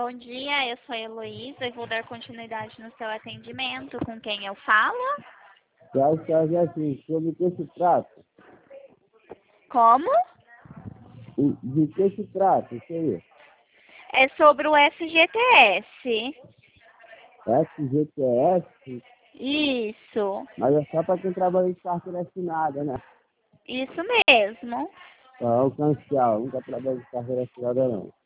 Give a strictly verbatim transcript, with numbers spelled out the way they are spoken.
Bom dia, eu sou a Heloísa e vou dar continuidade no seu atendimento. Com quem eu falo? Quero saber assim, sobre o que se trata? Como? E de que se trata? Isso aí. É sobre o F G T S. F G T S, Isso, mas é só para quem trabalha de carteira assinada, né? isso mesmo. Só o cancial, nunca trabalha de carteira assinada não.